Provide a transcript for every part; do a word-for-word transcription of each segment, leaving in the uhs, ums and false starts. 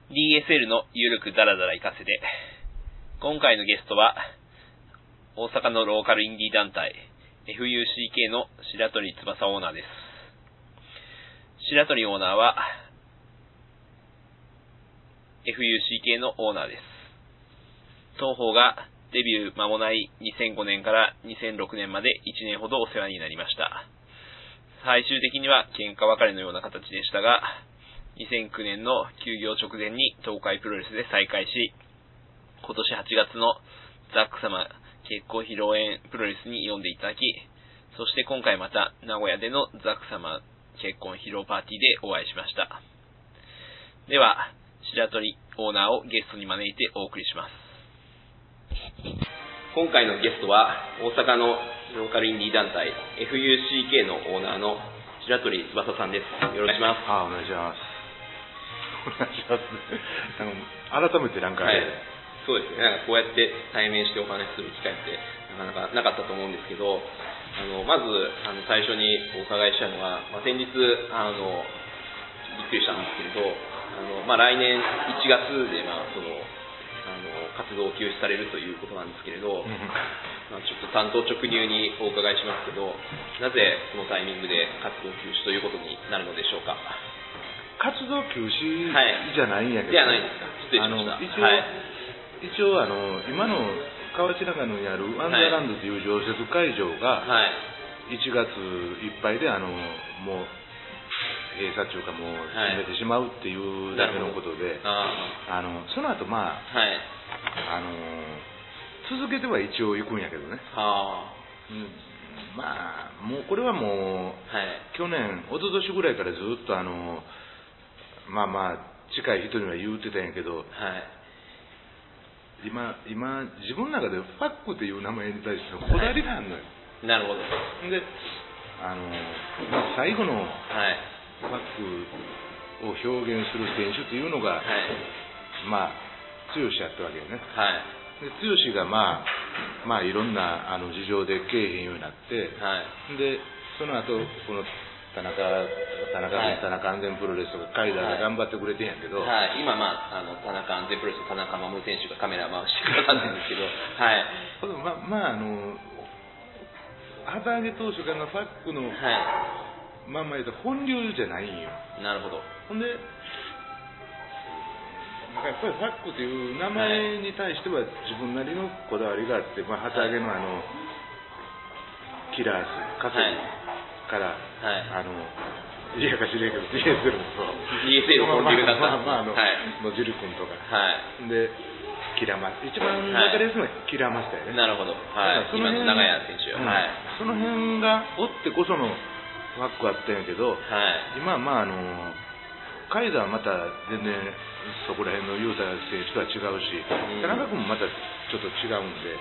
ディーエスエル のゆるくだらだら行かせて。今回のゲストは、大阪のローカルインディー団体、エフユーシーケー の白鳥翼オーナーです。白鳥オーナーは、エフユーシーケー のオーナーです。当方がデビュー間もないにせんごねんからにせんろくねんまでいちねんほどお世話になりました。最終的には喧嘩別れのような形でしたが、にせんきゅうねんの休業直前に東海プロレスで再開し、今年はちがつのザック様結婚披露宴プロレスに呼んでいただき、そして今回また名古屋でのザック様結婚披露パーティーでお会いしました。では、白鳥オーナーをゲストに招いてお送りします。今回のゲストは大阪のローカルインディー団体 エフユーシーケー のオーナーの白鳥翼さんです。よろしくお願いします。 あ、お願いします。お願いします。なんか改めてなんか、 はい、そうですね。なんかこうやって対面してお話しする機会ってなかなかなかったと思うんですけど、あのまずあの最初にお伺いしたのは、まあ、先日あのびっくりしたんですけれど、あのまあ、来年いちがつでまあそのあの活動を休止されるということなんですけれど、まあ、ちょっと単刀直入にお伺いしますけど、なぜこのタイミングで活動休止ということになるのでしょうか。 活動休止じゃないんやけど、 じゃないんですか。失礼しました。 あの一応、はい、一応あの今の河内長野にあるワンダーランドという常設会場がいちがついっぱいであのもう閉鎖というかもう閉めてしまうっていうだけのことで、あのその後まあ、はい、あの続けては一応行くんやけどね。はあ、うん、まあもうこれはもう、はい、去年一昨年ぐらいからずっとあのまあまあ近い人には言うてたんやけど、はい、今今自分の中でファックっていう名前に対してのこだわりがあるのよ。 はい、なるほど。 で、あのまあ、最後の、はい、ファックを表現する選手というのが、はい、まあ剛やったわけよね。はい、で剛がまあまあいろんなあの事情でけえへんようになって、はい、でその後この田中田中君、はい、田中安全プロレスとかカイダーが頑張ってくれてんやけど、 はい、今まああの田中安全プロレスと田中守選手がカメラ回してくださってるんですけど、はい。 ままああの旗揚げ投手がファックの、はい、まあまあ言うと本流じゃないんよ。 なるほど。 ほんで。やっぱりファックという名前に対しては自分なりのこだわりがあって、まあ、旗揚げのあのキラーズ、カセリから、はい、あのいやかしれんけど ディーエスエル もそうディーエスエル の本流だったんです。 まあまあまああの、はい、野汁君とか、はい、でキラマ一番分かりやすいのはキラマスターやね。 なるほど。はい。その辺今の長屋選手、うん、はい。 その辺がおってこそのファックあったんやけど、はい、今はまああのカイザーはまた全然そこら辺のユーザー選手とは違うし、うん、田中君もまたちょっと違うんで、うん、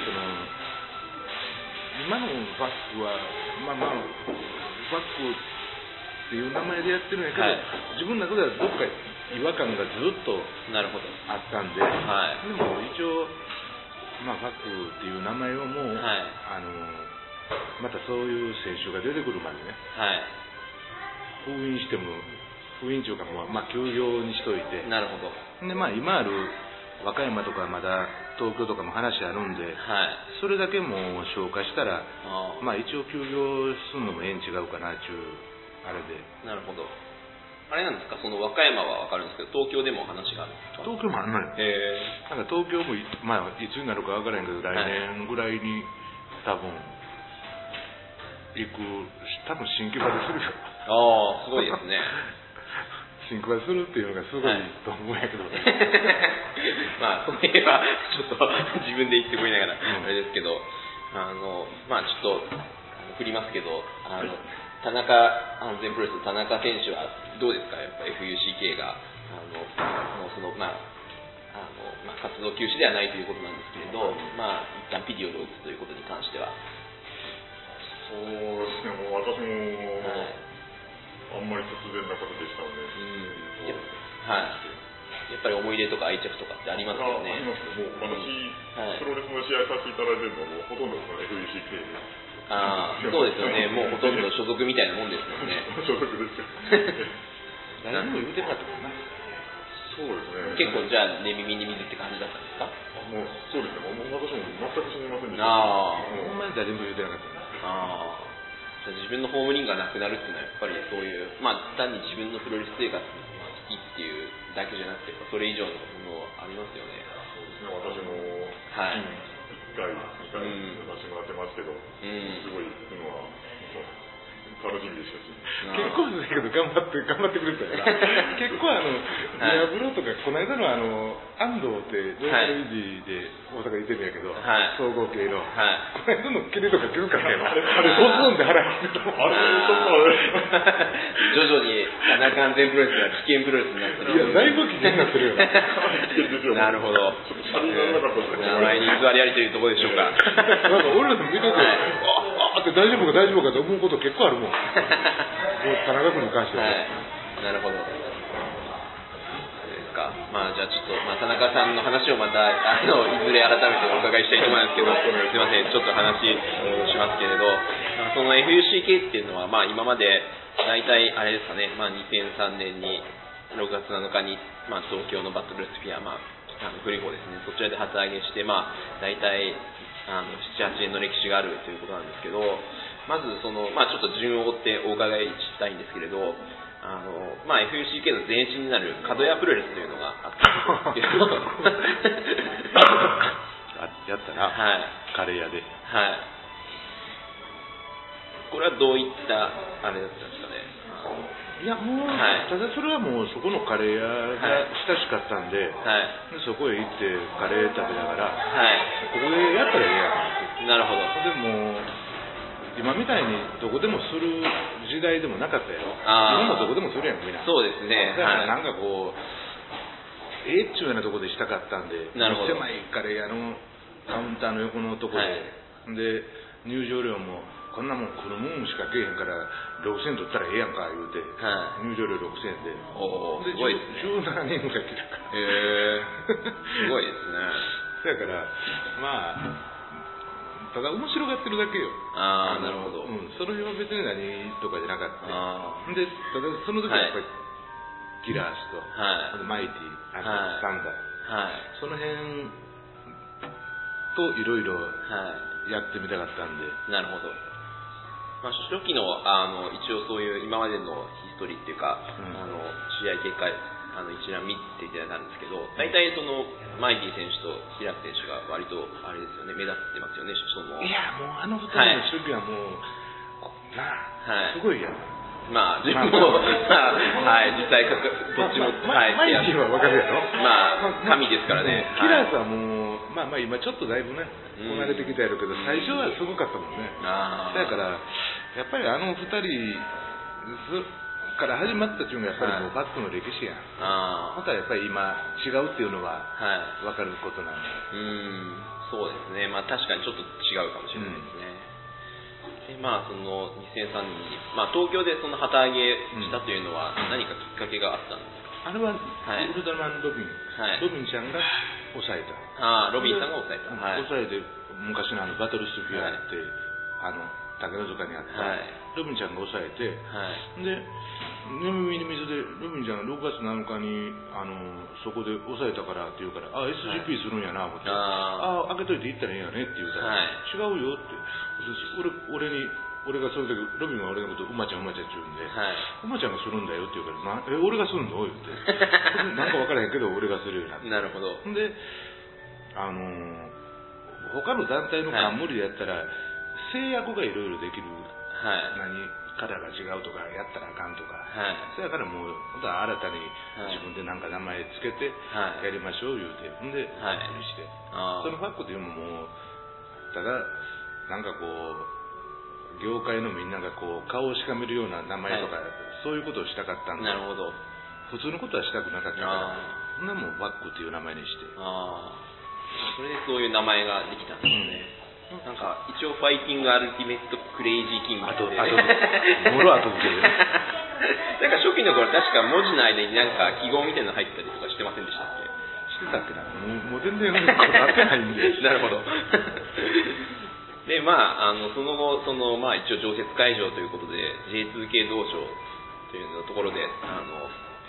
その今のファックはまあまあファックっていう名前でやってるんやけど、はい、自分の中ではどっか違和感がずっとあったんで、はい、でも一応まあファックっていう名前をもう、はい、あのまたそういう選手が出てくるまでね、はい、封印しても封印というかもう、まあ、休業にしといて、 なるほど。 で、まあ、今ある和歌山とかまだ東京とかも話あるんで、はい、それだけもう消化したら、まあ、一応休業するのもええん違うかなっていうあれで。 なるほど。あれなんですか、その和歌山は分かるんですけど、東京でも話があるんですか。 東京もあるのよ。へえ。なんか東京も、まあ、いつになるか分からへんけど、来年ぐらいに、多分行く、多分新規場でするよ。 ああ、すごいですね。 シンクロするっていうのがすごいと思うんやけどね、はい、 まあその辺はちょっと自分で言ってこいながらあれですけど、あのまあちょっと振りますけど、あの田中安全プロレスの田中選手はどうですか。やっぱ エフユーシーケー があのそのまああの、まあ、活動休止ではないということなんですけれど、まあ一旦ピリオドを打つということに関しては。 そうですね。もう私も、はい、あんまり突然なことでしたので、うん、 はい、やっぱり思い出とか愛着とかってありますよね。 ありますね。もう私、はい、プロレスの試合させていただいてるのはもうほとんど エフユーシーケー で。 ああ、そうですよね。もうほとんど所属みたいなもんですよね。 所属ですよ。 誰にも言うてなかったもんな。 そそうですね。 結構じゃあ寝耳に水って感じだったんですか？ もうそうですね。もう私も全く知りませんでした。 ああ、ほんまに誰も言うてなかったね。 ああ。じゃあ自分のホームリングがなくなるっていうのはやっぱりそういう、まあ単に自分のプロレス生活が好きっていうだけじゃなくて、それ以上のものありますよね。 そうですね。私もはいいっかい、にかい出させてもらってますけど、うん、すごい行くのは楽しみでしたし。 結構だけど頑張って頑張ってくれたから結構あのディアブロとかこの間のあの安藤ってローカルイージーで大阪行ってるんやけど、はい、総合系の、はい、この間の蹴りとか気づかないのあれボスンで腹減ってたあれ徐々に花完全プロレスが危険プロレスになってる。 いやだいぶ危険になってるよなるほど。名前に偽りありというところでしょうか。 なんか俺らでも見てて、はい、ああって大丈夫か大丈夫かと思うこと結構あるもん。もう田中君に関しては、はい、 なるほど。そうですか。まあじゃあちょっと、まあ、田中さんの話をまたあのいずれ改めてお伺いしたいと思うんですけど、すいませんちょっと話しますけれど、その エフユーシーケー っていうのはまあ今まで大体あれですかね、まあにせんさんねんにろくがつなのかにまあ東京のバトルスフィア、まああの古い方ですね、そちらで旗揚げしてまあ大体あのななはちねんの歴史があるということなんですけど、まずその、まあ、ちょっと順を追ってお伺いしたいんですけれど、あの、まあ、エフユーシーケー の前身になる角屋プロレスというのがあったんですけどやったな、はい、カレー屋で、 はい、これはどういったあれだったんですかね。 いやもう、はい、ただそれはもうそこのカレー屋が親しかったんで、はい、でそこへ行ってカレー食べながら、はい、ここでやったらええやん。 なるほど。 でも今みたいにどこでもする時代でもなかったやろ。今もどこでもするやんみんな。 そうですね。 だからなんかこう、はい、ええっちゅうようなとこでしたかったんで、狭いカレー屋のカウンターの横のとこで、はい、で入場料もこんなもん来るもんしかけえへんからろくせん取ったらええやんか言うて、はい、入場料ろくせんで、 おすごいですね。 じゅうななにんぐらい来たから。 へえすごいですね。 だからまあ。ただ面白がってるだけよ。 ああ、なるほど。 うん、その辺は別に何とかじゃなかった。で、ただその時はやっぱり、はい、キラースと、はい、あとマイティ、あとサンダー、はい、その辺といろいろやってみたかったんで。 なるほど。まあ、初期のあの一応そういう今までのヒストリーっていうか、うん、あの試合結果あの一覧見ていただいたんですけど、大体そのマイティ選手と平瀬選手が割とあれですよね、目立ってますよね。そのいやもうあのふたりの守備はもう、はい、なあ、はい、すごいやん。 まあ自分も、まあ、はい、実際どっちも、 ま、はい、マイティは分かるやろ。 まあ神ですからね。 キラースはもう、まあまあ今ちょっとだいぶねこなれてきたやろうけど、最初はすごかったもんね。あだからやっぱりあのふたりから始まったっていうのがやっぱりもうバックの歴史やん。ああ。またやっぱり今違うっていうのは分かることなんで。 うん、そうですね。まあ確かにちょっと違うかもしれないですね。うん、でまあそのにせんさんねんにまあ東京でその旗揚げしたというのは何かきっかけがあったんですか。 あれは、はい、ウルトラマンロビン、はい、ロビンちゃんが抑えた。 ああ、ロビンさんが抑えた。 はい、抑えて昔のあのバトルスフィアって、はい、あの竹の塚にあった、はい、ロビンちゃんが抑えて、はい、で眠みに水でロビンちゃんがろくがつなのかにあのそこで抑えたからって言うから、あ エスジーピー するんやな思って、はい、ああ開けといて行ったらええやねって言うたら、はい、違うよって俺俺に俺がその時ロビンは俺のことうまちゃんうまちゃんって言うんで、はい、うまちゃんがするんだよって言うから、え俺がするの言ってなんか分からへんけど俺がするようになってなるほど。 であのー、他の団体の冠でやったら、はい、制約がいろいろできる、はい、何カラーが違うとかやったらあかんとか、はい、そやからもう新たに自分でなんか名前つけてやりましょう言うて、ほんでファックにして、はい、そのファックっていうのももうただなんかこう業界のみんながこう顔をしかめるような名前とか、はい、そういうことをしたかったんで、 なるほど、 普通のことはしたくなかったからそんなもんバックっていう名前にして、あそれでそういう名前ができたんですね、うん、なんか一応ファイティングアルティメットクレイジーキングって、ね、 あともろ後付けでなんか初期の頃確か文字の間になんか記号みたいなの入ったりとかしてませんでしたっけ。 してたっけな、もうもう全然なってないんでなるほどでまあ、あのその後その、まあ、一応常設会場ということで ジェイツーケー 道場というところであの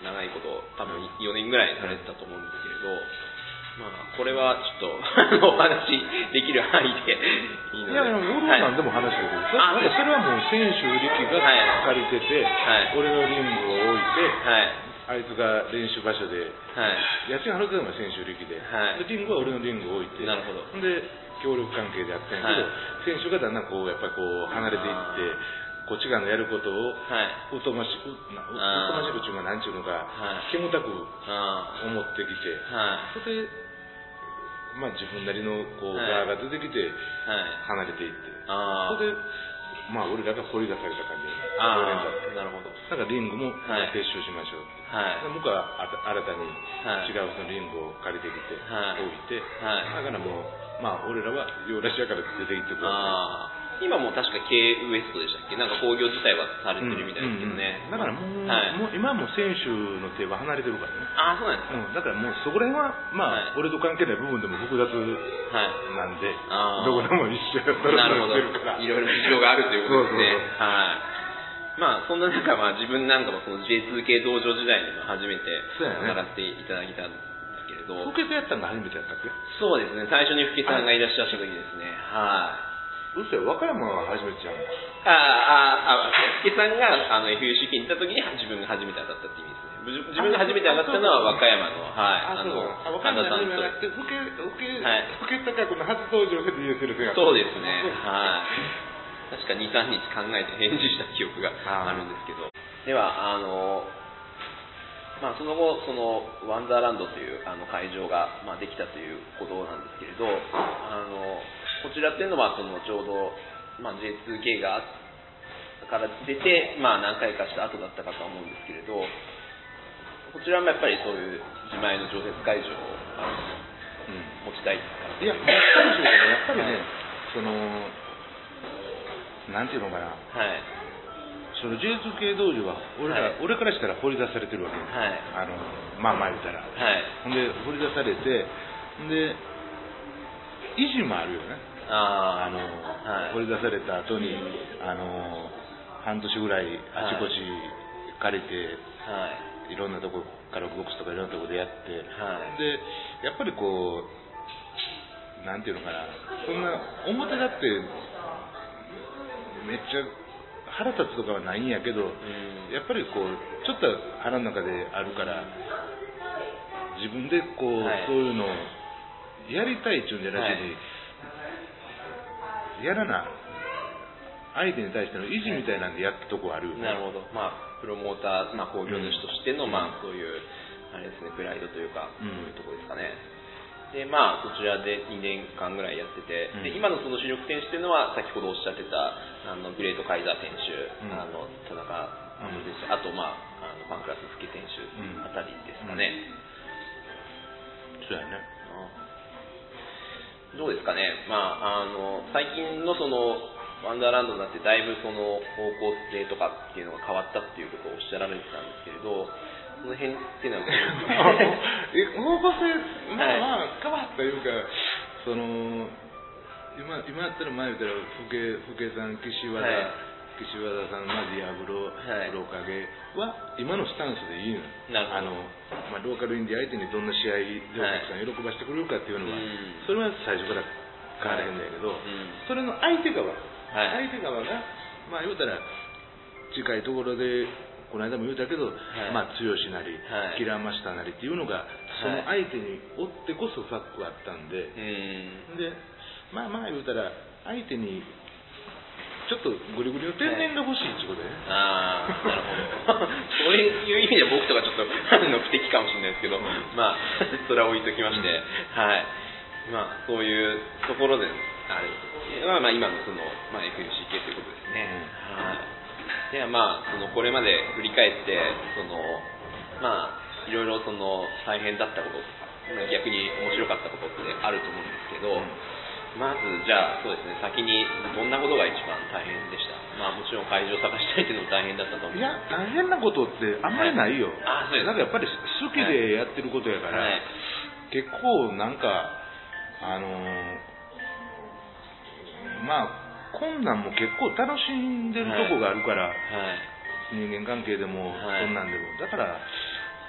長いこと多分よねんぐらいされてたと思うんですけれど、まあこれはちょっとお話できる範囲でいいので、 いや俺は何でも話してくる、はい、それはもう選手力が借りてて、はい、俺のリングを置いて、はい、あいつが練習場所で、はい、家賃払ってたのが選手力で、はい、でリングは俺のリングを置いて、なるほど、で協力関係でやってんやけど、はい、選手がだんだんこうやっぱりこう離れていってこっち側のやることをうとましく、うとましくちゅうのがなんちゅうのか、はい、煙たく思ってきて、はい、それでまあ自分なりのこう側が出てきて離れていって、はい、それでまあ俺らが掘り出された感じで、常連だって、なるほど、だからリングも撤収しましょうって、はい、向こうは新たに違うそのリングを借りてきて、はい、置いて、はい、だからもうまあ俺らは洋らしやから出ていってください。 今も確か K ウエストでしたっけ、なんか工業自体はされてるみたいですけどね、 うんうんうん、だからもう、はい、もう今はもう選手の手は離れてるからね。 ああそうなんですか、 うん、だからもうそこら辺はまあ、はい、俺と関係ない部分でも複雑なんで、はい、どこでも一緒やったらなるほど、いろいろ事情があるということですね。はい、まあそんな中、まあ自分なんかもその ジェイツー 系道場時代にも初めて習っていただいたんですけれど、 福家さんやったのが初めてやったっけ？ そうですね、最初に福家さんがいらっしゃった時ですね。はい。 うそや、和歌山は初めてじゃん。 ああ、ああ、福家さんがあの エフユーシーケー に行った時に自分が初めて当たったって意味ですね。自分が初めて当たったのは和歌山の、はい、あの神田さんと。福家、福家、福家高君の初登場で ユーエスエル 戦そうですね。はい。確かに、さんにち考えて返事した記憶があるんですけど。では、あの、まあ、その後、そのワンダーランドというあの会場が、まあ、できたということなんですけれど、あのこちらっていうのはそのちょうど、まあ、ジェイツーケー がから出て、まあ、何回かした後だったかと思うんですけれど、こちらもやっぱりそういう自前の常設会場を、うん、持ちたいですか？ いや、持ちたいでしょうけど、やっぱりね、はい、そのなんていうのかな、はい、その ジェイツー 系道場は俺ら、はい、俺からしたら掘り出されてるわけです、はい、あのまあまあ言ったら、はい、ほんで掘り出されて、で維持もあるよね、ああの、はい、掘り出された後に、あの半年ぐらいあちこち借りて、はい、いろんなとこカラオケボックスとかいろんなとこでやって、はい、でやっぱりこうなんていうのかな、そんな表だってめっちゃ腹立つとかはないんやけど、うん、やっぱりこうちょっと腹の中であるから自分でこう、はい、そういうのをやりたいっちゅうんじゃなくて、はい、やらな相手に対しての維持みたいなんでやったとこあるよね。 なるほど。まあプロモーター、まあ、工業主としての、うん、まあそういうあれですね、プライドというか、うん、そういうところですかね。でまあそちらでにねんかんぐらいやってて、うん、で今のその主力選手っていうのは先ほどおっしゃってたあのグレートカイザー選手、うん、あの田中あのです、うん、あとまああのファンクラス福選手あたりですかね。 うん、そうやね。 どうですかね。まああの最近のそのワンダーランドになってだいぶその方向性とかっていうのが変わったっていうことをおっしゃられてたんですけれど、その辺っていうのはえ方向性、まあまあ変わったいうか、その今今やったら前言ったら福家福家さん、岸和田、はい、岸和田さん、まあ、ディアブロ、はい、黒影は今のスタンスでいいの。あの、まあ、ローカルインディ相手にどんな試合でお客さん喜ばしてくれるかっていうのは、はい、それは最初から変われへんだけど、はい、それの相手側、はい、相手側がまあ言うたら近いところでこの間も言うたけど、はい、まあ剛なり、はい、キラーマスターなりっていうのがその相手におってこそファックがあったんで、はい、でまあまあ言うたら相手にちょっとグリグリの天然が欲しいってことでね。 ああ、なるほど。そういう意味で僕とかちょっとの不適かもしれないですけど、うん、まあそれは置いときまして、うん、はい。まあそういうところであれはまあ今のそのまあ エフユーシーケー ということですね。うん、はい。ではまあそのこれまで振り返ってそのまあいろいろその大変だったこととか逆に面白かったことってあると思うんですけど。うん、まずじゃあそうですね、先にどんなことが一番大変でした？まあもちろん会場を探したいっていうのも大変だったと思うんですけど。いや大変なことってあんまりないよ。はい、あそうです。なんかやっぱり好きでやってることやから、はい、結構なんかあのー、まあ困難も結構楽しんでるとこがあるから、はいはい、人間関係でも、はい、こんなんでもだから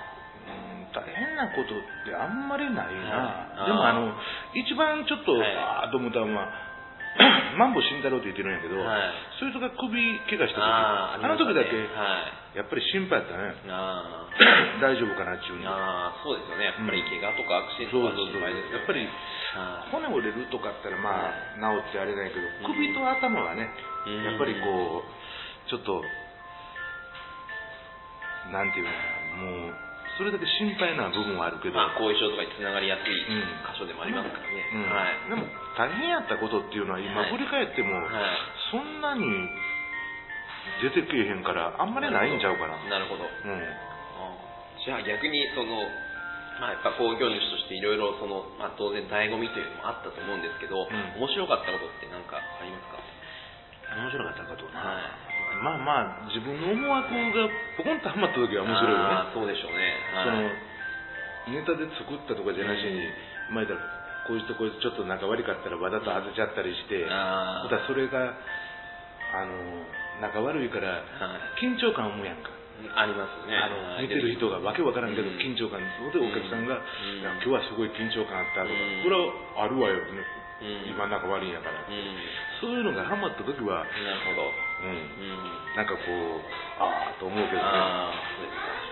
なことってあんまりないな、 はい、 でもあの一番ちょっと、はい、あーと思ったのはマンボ慎太郎って言ってるんやけど、はい、そいつが首怪我した時 あ, あの時だけ、はい、やっぱり心配やったね。あ大丈夫かなっていうの。 あそうですよね。やっぱり怪我とかアクシデントは心配ですよね。 やっぱり骨折れるとかあったらまあ治ってあれないけど、首と頭はね、やっぱりこうちょっとなんていうの、もうそれだけ心配な部分はあるけど、 まあ、後遺症とかにつながりやすい箇所でもありますからね、 うんうんはい、でも大変やったことっていうのは今振り返っても、はい、そんなに出てけえへんからあんまりないんちゃうかな。 なるほど、うん、じゃあ逆にその、まあ、やっぱ工業主としていろいろその、まあ、当然醍醐味というのもあったと思うんですけど、うん、面白かったことって何かありますか？ 面白かったこと、はいまあまあ自分の思惑がポコンとはまった時は面白いよね。 あそうでしょうね、 はい、そのネタで作ったとかじゃなしに、うん、前だこいつとこいつちょっと仲悪かったらわざと当てちゃったりして、またそれがあの仲悪いから緊張感を生むやんか。 ありますね。 あの見てる人がわけわからんけど緊張感で、お客さんが、うん、今日はすごい緊張感あったとか、うん、これはあるわよね。うん、今仲悪いんやから、うん、そういうのがハマった時はなるほど、 うんうん、なんかこうああと思うけどね。あそう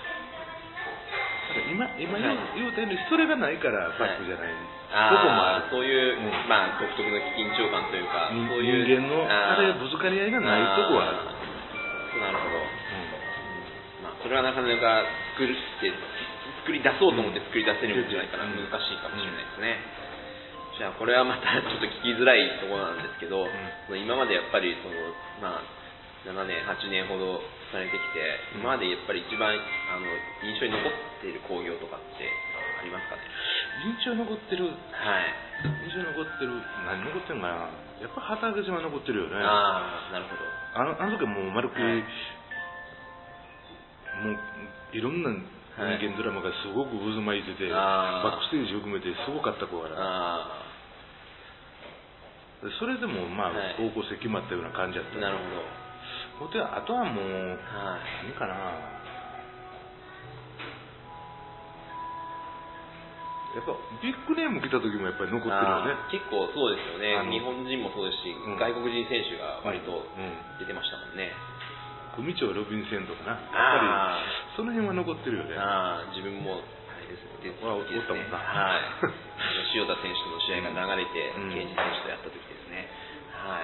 ですか。今今言うたようにそれがないからバックじゃない、はい、とこもある。 そういう、うん、まあ独特の緊張感というか、そういう人間のあれぶつかり合いがないとこはある。 なるほど、うんまあ、それはなかなか作るって作り出そうと思って作り出せるものじゃないから難しいかもしれないですね、うん、じゃあこれはまたちょっと聞きづらいところなんですけど、うん、今までやっぱりその、まあ、ななねんはちねんほどされてきて、今までやっぱり一番あの印象に残っている興行とかってありますかね？ 印象に残ってる、 はい、 印象に残ってる、何残ってるのかな、やっぱ畑島残ってるよね。 ああ、なるほど。 あのあの時はもうまるっきり、はい、もういろんな人間ドラマがすごく渦巻いてて、バックステージ含めてすごかった子から、それでもまあ、はい、方向性決まったような感じだった。 なるほど。あとはもう、はい、何かな、やっぱビッグネーム来た時もやっぱり残ってるよね。 結構そうですよね。日本人もそうですし、うん、外国人選手が割と出てましたもんね。 組長ロビンセンとかな、やっぱりその辺は残ってるよね。 あ自分もあれですね。 おったもんな。 はい。塩田選手との試合が流れて、うん、ケイジ選手とやった時ですね。はい。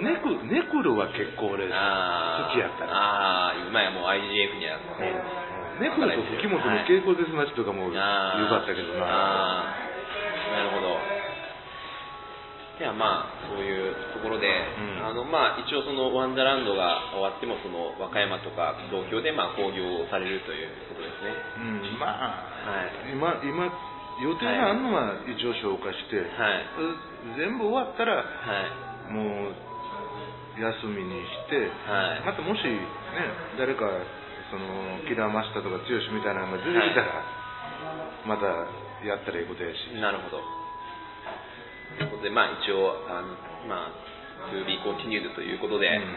ネクネクルは結構俺好きやったな。ああ、今やもう アイジーエフ にはね。 ネクルと吹本の稽古デスマッチとかもよかったけどな。 ああ、なるほど。ではまあそういうところで、うん、あのまあ一応そのワンダーランドが終わってもその和歌山とか東京でまあ興行されるということですね。 うん、まあ、はい、今今予定があるのは一応消化して、はい、全部終わったら、はい、もう休みにして、はい、またもしね誰かそのキラーマスターとか剛みたいなのが出てきたら、はい、またやったらいいことやし。 なるほど。ということでまあ一応あのまあ to be continued ということで、うん、はい。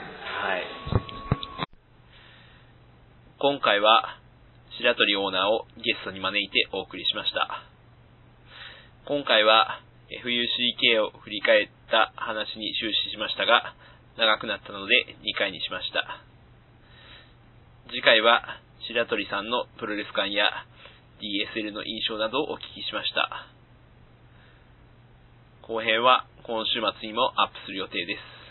今回は白鳥オーナーをゲストに招いてお送りしました。今回は エフユーシーケー を振り返った話に終始しましたが、長くなったのでにかいにしました。次回は白鳥さんのプロレス観や ディーエスエル の印象などをお聞きしました。後編は今週末にもアップする予定です。